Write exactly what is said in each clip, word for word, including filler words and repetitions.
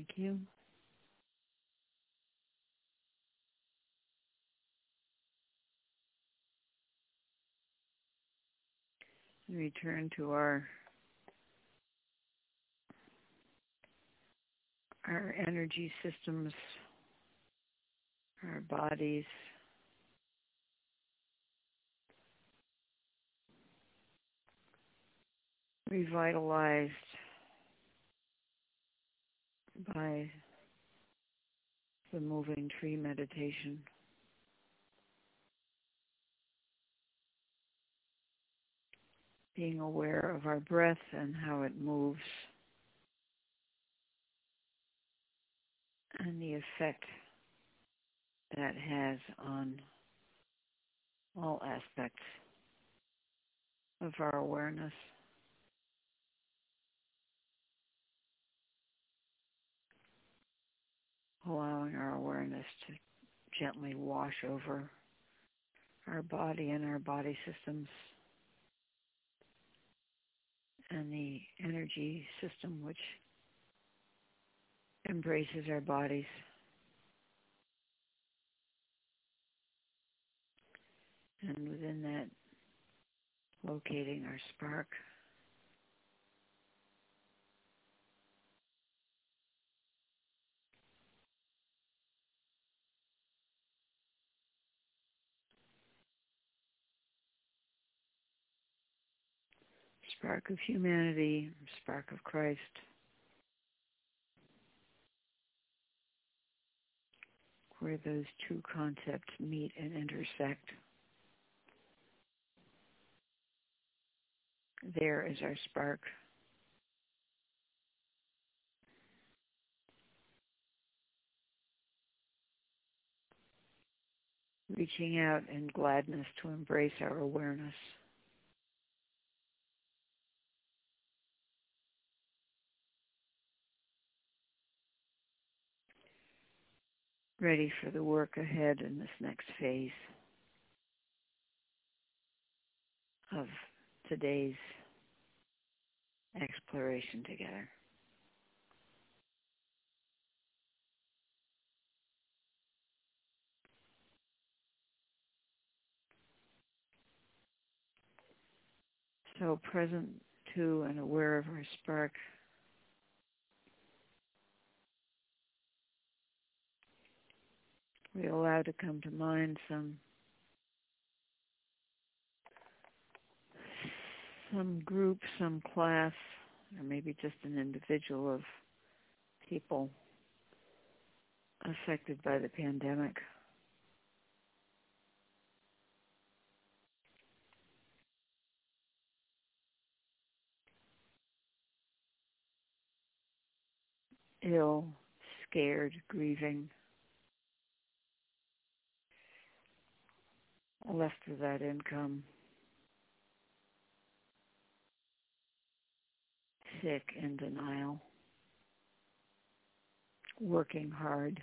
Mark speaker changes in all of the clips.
Speaker 1: Thank you. Return to our our energy systems, our bodies. Revitalized by the moving tree meditation. Being aware of our breath and how it moves and the effect that has on all aspects of our awareness. Allowing our awareness to gently wash over our body and our body systems and the energy system which embraces our bodies. And within that, locating our spark. Spark of humanity, spark of Christ. Where those two concepts meet and intersect. There is our spark. Reaching out in gladness to embrace our awareness. Ready for the work ahead in this next phase of today's exploration together. So present to and aware of our spark. We allow to come to mind some some group, some class, or maybe just an individual of people affected by the pandemic. Ill, scared, grieving, left without income, sick, in denial, working hard,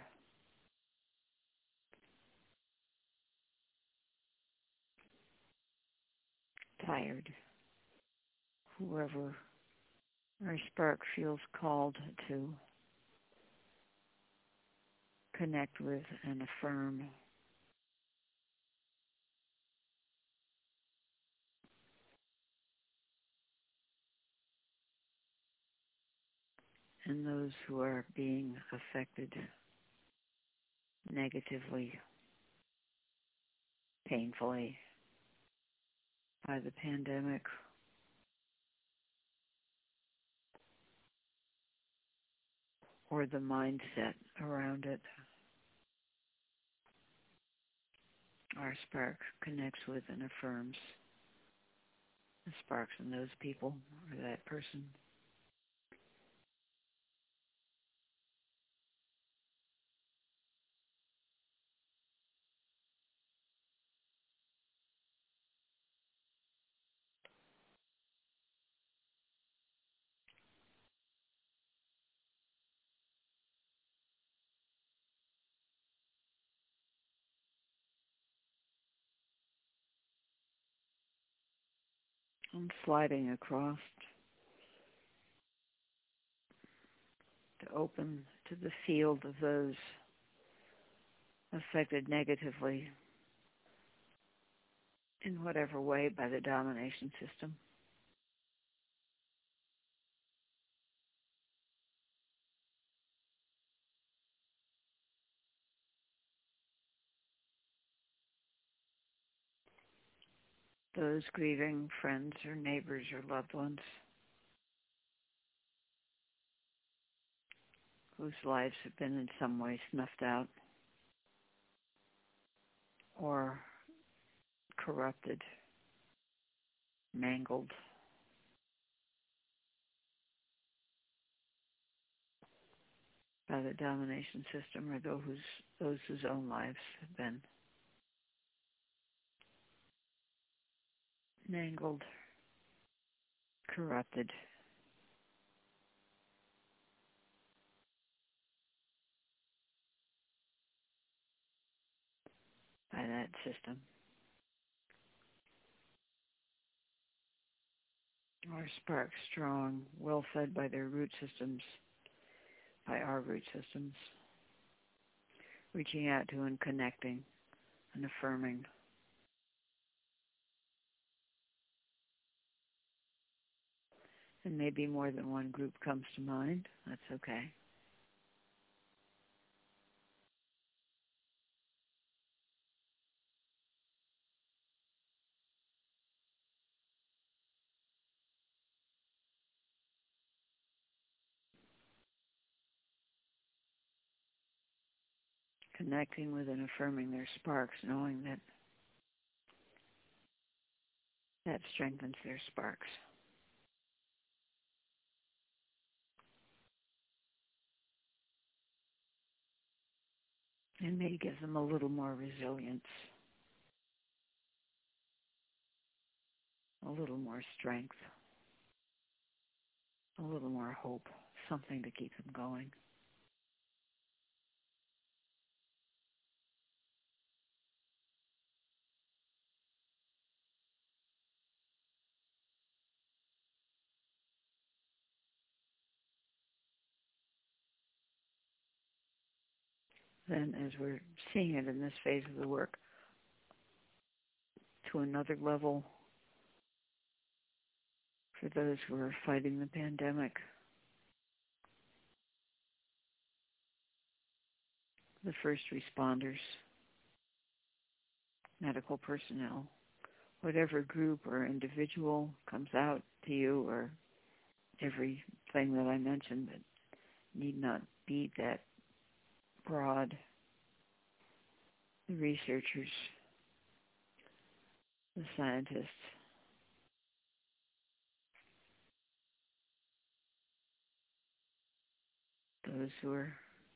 Speaker 1: tired. Whoever our spark feels called to connect with and affirm. And those who are being affected negatively, painfully by the pandemic, or the mindset around it. Our spark connects with and affirms the sparks in those people or that person. I'm sliding across to open to the field of those affected negatively in whatever way by the domination system. Those grieving friends or neighbors or loved ones whose lives have been in some way snuffed out or corrupted, mangled, by the domination system, or those whose, those whose own lives have been mangled, corrupted by that system. Or sparks strong, well fed by their root systems, by our root systems, reaching out to and connecting and affirming. And maybe more than one group comes to mind. That's okay. Connecting with and affirming their sparks, knowing that that strengthens their sparks. And maybe gives them a little more resilience, a little more strength, a little more hope, something to keep them going. Then, as we're seeing it in this phase of the work, to another level for those who are fighting the pandemic, the first responders, medical personnel, whatever group or individual comes out to you, or everything that I mentioned that need not be that broad. The researchers, the scientists, those who are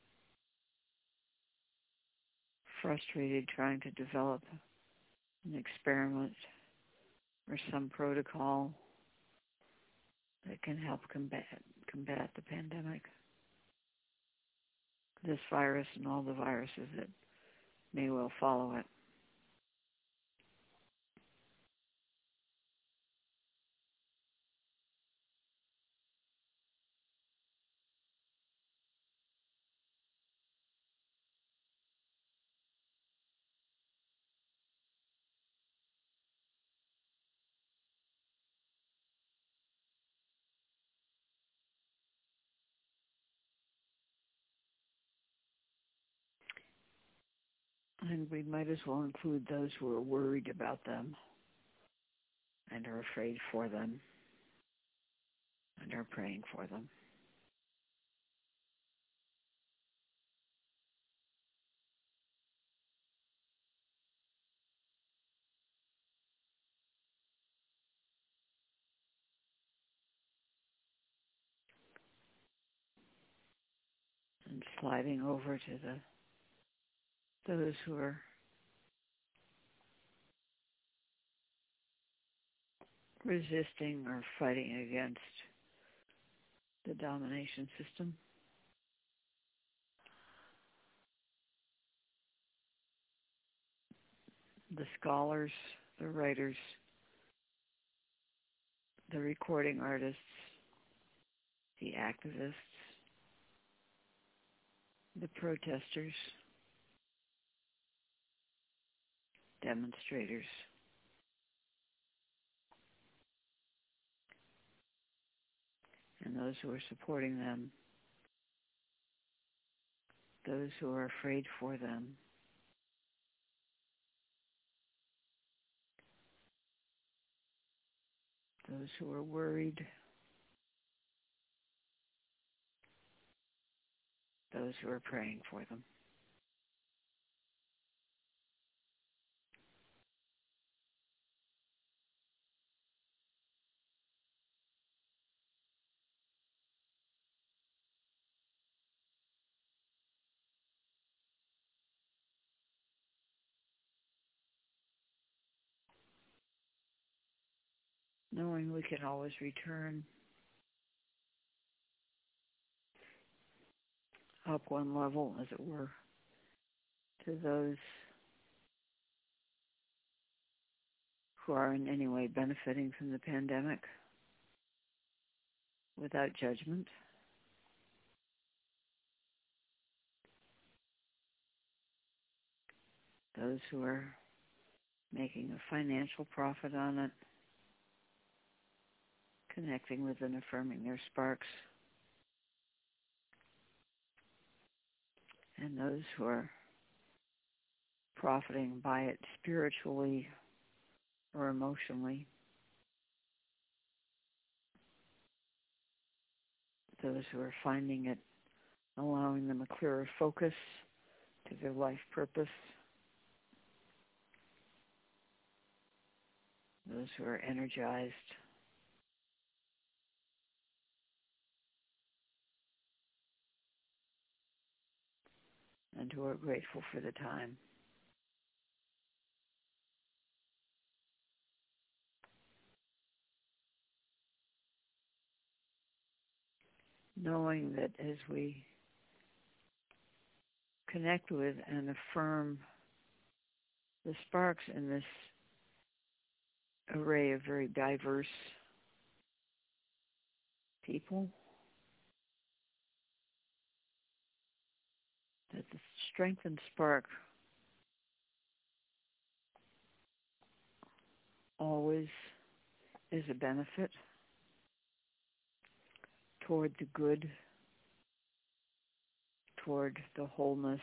Speaker 1: frustrated trying to develop an experiment or some protocol that can help combat combat the pandemic, this virus and all the viruses that may well follow it. And we might as well include those who are worried about them and are afraid for them and are praying for them. And sliding over to the those who are resisting or fighting against the domination system. The scholars, the writers, the recording artists, the activists, the protesters, demonstrators, and those who are supporting them, those who are afraid for them, those who are worried, those who are praying for them. Knowing we can always return up one level, as it were, to those who are in any way benefiting from the pandemic without judgment. Those who are making a financial profit on it, connecting with and affirming their sparks, and those who are profiting by it spiritually or emotionally, those who are finding it allowing them a clearer focus to their life purpose, those who are energized, and who are grateful for the time. Knowing that as we connect with and affirm the sparks in this array of very diverse people, that the strengthened spark always is a benefit toward the good, toward the wholeness,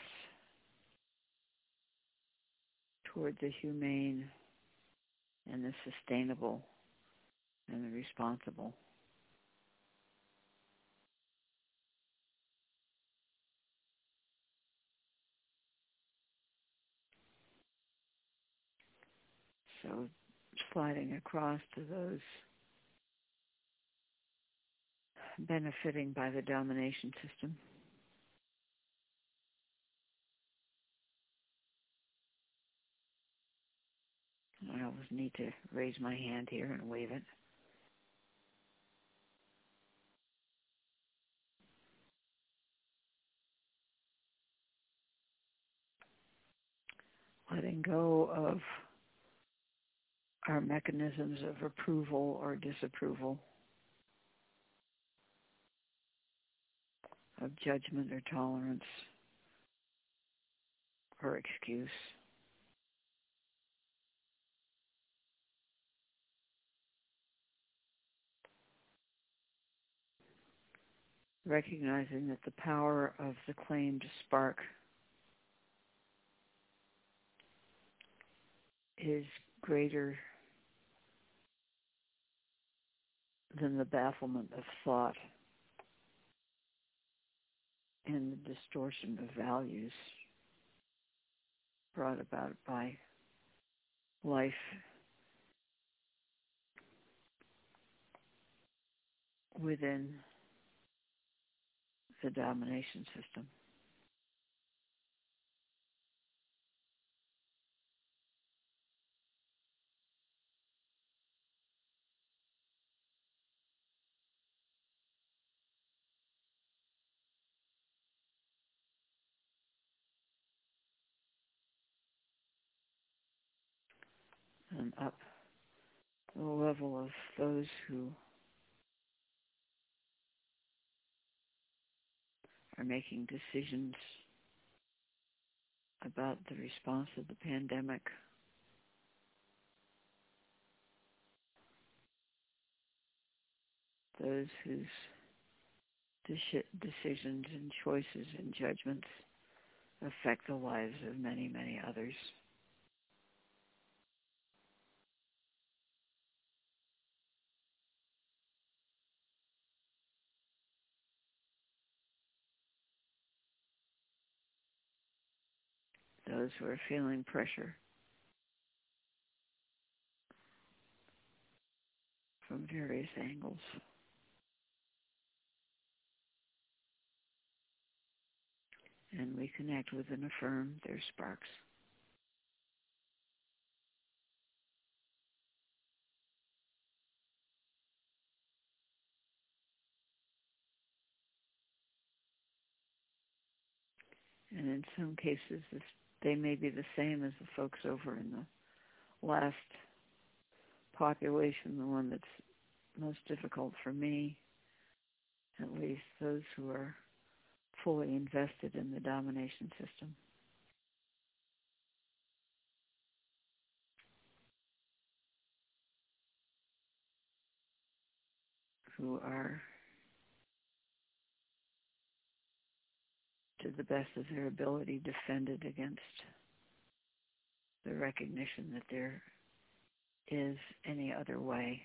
Speaker 1: toward the humane and the sustainable and the responsible. So sliding across to those benefiting by the domination system. I always need to raise my hand here and wave it. Letting go of our mechanisms of approval or disapproval, of judgment or tolerance or excuse. Recognizing that the power of the claimed spark is greater than the bafflement of thought and the distortion of values brought about by life within the domination system. And up the level of those who are making decisions about the response to the pandemic. Those whose de- decisions and choices and judgments affect the lives of many, many others. Those who are feeling pressure from various angles. And we connect with and affirm their sparks. And in some cases, this, they may be the same as the folks over in the last population, the one that's most difficult for me, at least those who are fully invested in the domination system, who are, to the best of their ability, defended against the recognition that there is any other way.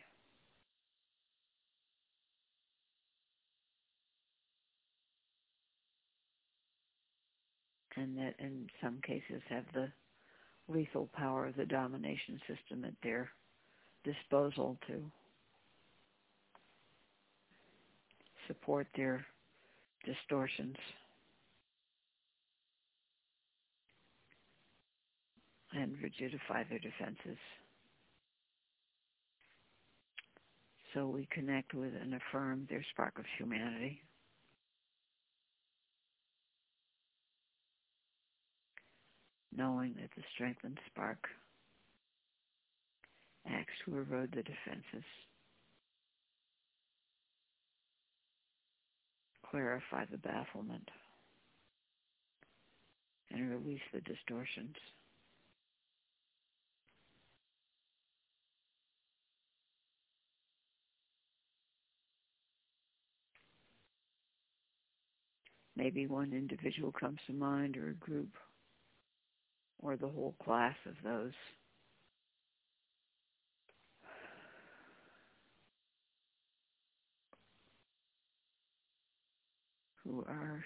Speaker 1: And that in some cases have the lethal power of the domination system at their disposal to support their distortions and rigidify their defenses. So we connect with and affirm their spark of humanity, knowing that the strengthened spark acts to erode the defenses, clarify the bafflement, and release the distortions. Maybe one individual comes to mind, or a group, or the whole class of those who are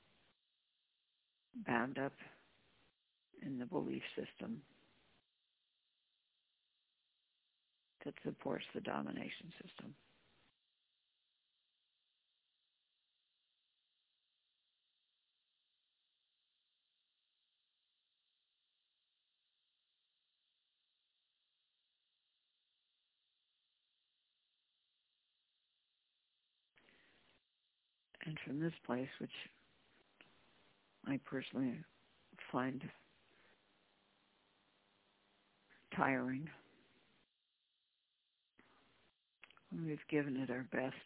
Speaker 1: bound up in the belief system that supports the domination system. And from this place, which I personally find tiring, when we've given it our best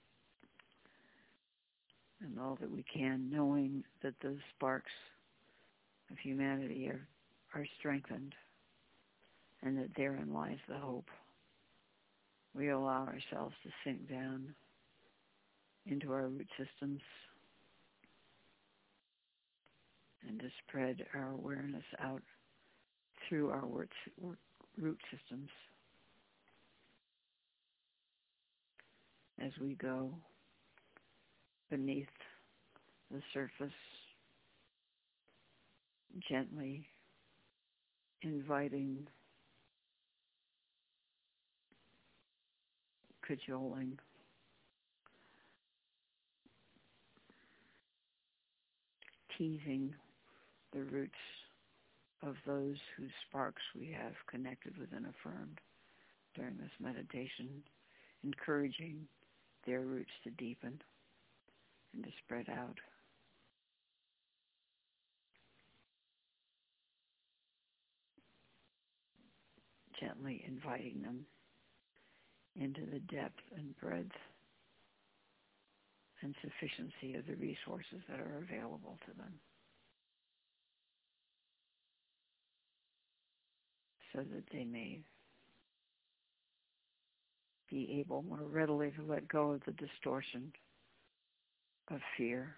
Speaker 1: and all that we can, knowing that those sparks of humanity are, are strengthened and that therein lies the hope, we allow ourselves to sink down into our root systems and to spread our awareness out through our root systems as we go beneath the surface, gently inviting, cajoling, teasing the roots of those whose sparks we have connected with and affirmed during this meditation, encouraging their roots to deepen and to spread out. Gently inviting them into the depth and breadth and sufficiency of the resources that are available to them. so that they may be able more readily to let go of the distortion of fear.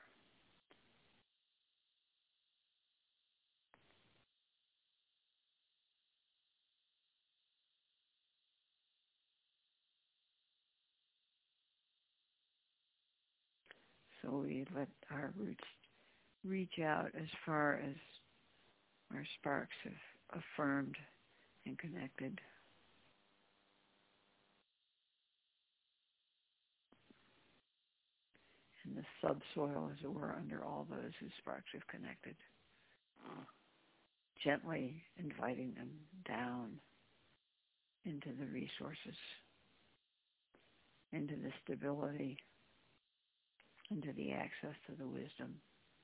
Speaker 1: So we let our roots reach out as far as our sparks have affirmed and connected. And the subsoil, as it were, under all those whose sparks have connected. Gently inviting them down into the resources, into the stability, into the access to the wisdom,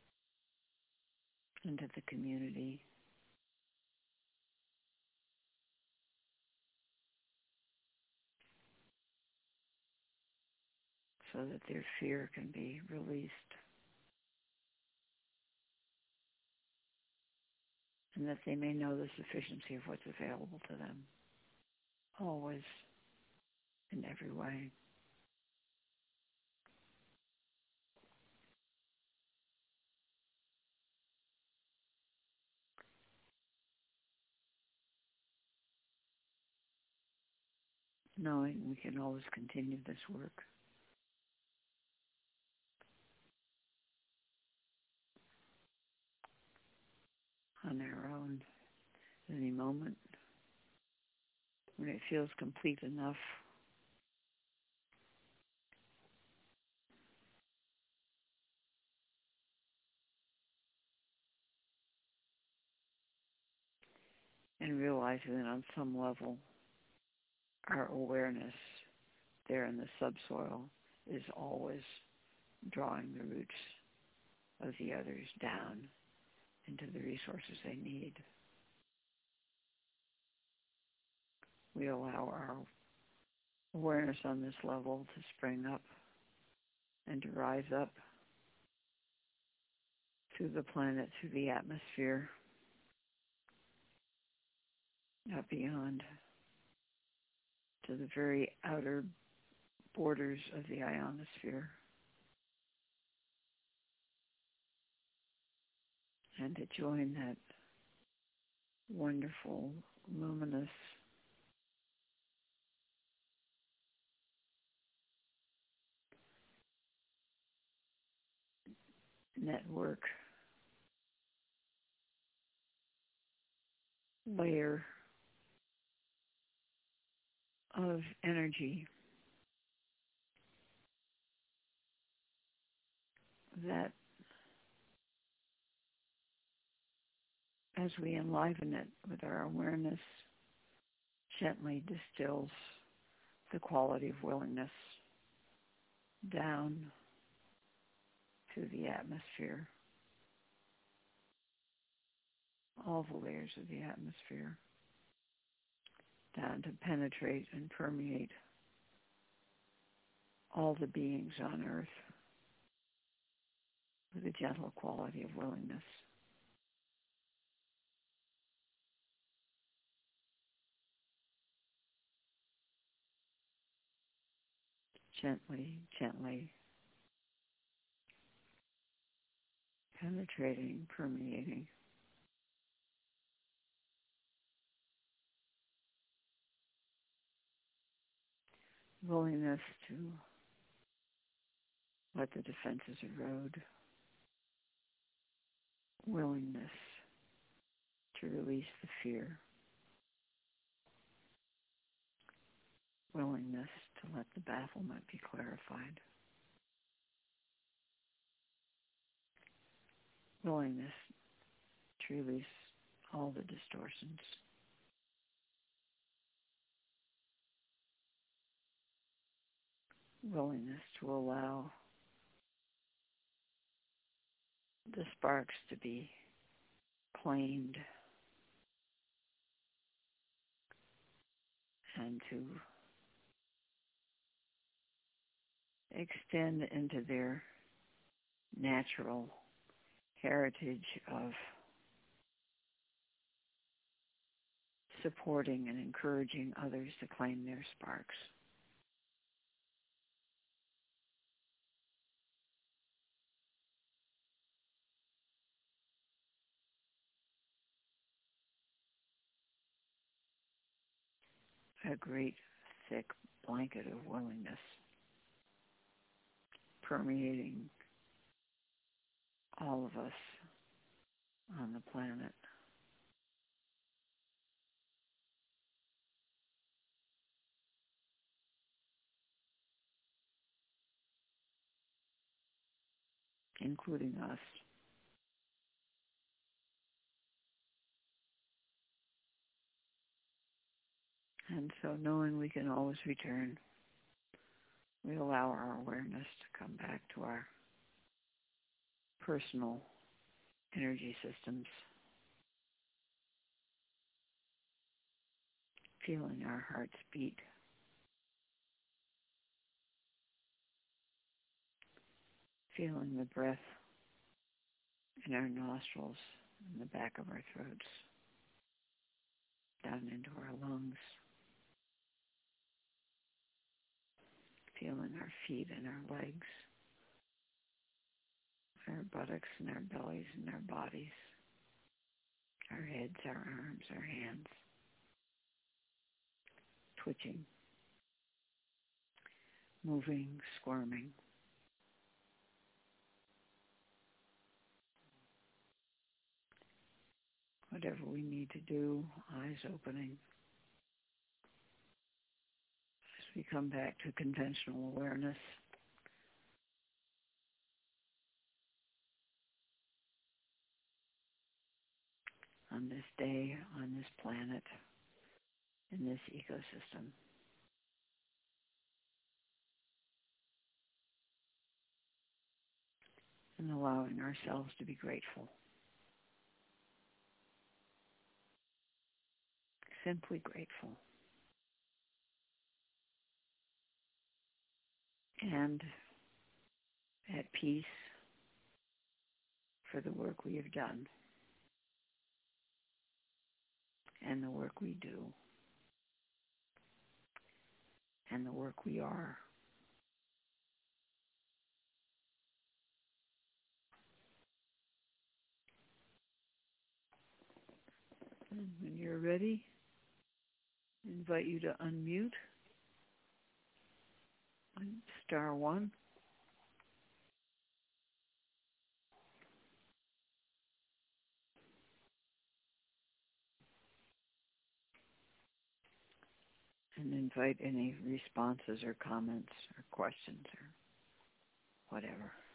Speaker 1: into the community. So that their fear can be released. And that they may know the sufficiency of what's available to them. Always, in every way. Knowing we can always continue this work. On our own, at any moment, when it feels complete enough. And realizing that on some level, our awareness there in the subsoil is always drawing the roots of the others down into the resources they need. We allow our awareness on this level to spring up and to rise up through the planet, through the atmosphere, up beyond to the very outer borders of the ionosphere, and to join that wonderful, luminous network layer of energy that, as we enliven it with our awareness, gently distills the quality of willingness down to the atmosphere, all the layers of the atmosphere, down to penetrate and permeate all the beings on earth with a gentle quality of willingness. Gently, gently penetrating, permeating. Willingness to let the defenses erode. Willingness to release the fear. Willingness to let the bafflement be clarified. Willingness to release all the distortions. Willingness to allow the sparks to be claimed and to extend into their natural heritage of supporting and encouraging others to claim their sparks. A great thick blanket of willingness permeating all of us on the planet. Including us. And so knowing we can always return, we allow our awareness to come back to our personal energy systems, feeling our hearts beat, feeling the breath in our nostrils, in the back of our throats, down into our lungs, feeling our feet and our legs, our buttocks and our bellies and our bodies, our heads, our arms, our hands, twitching, moving, squirming. Whatever we need to do, eyes opening, as we come back to conventional awareness. On this day, on this planet, in this ecosystem. And allowing ourselves to be grateful. Simply grateful. And at peace for the work we have done and the work we do and the work we are. And when you're ready, I invite you to unmute. Star one. And invite any responses or comments or questions or whatever.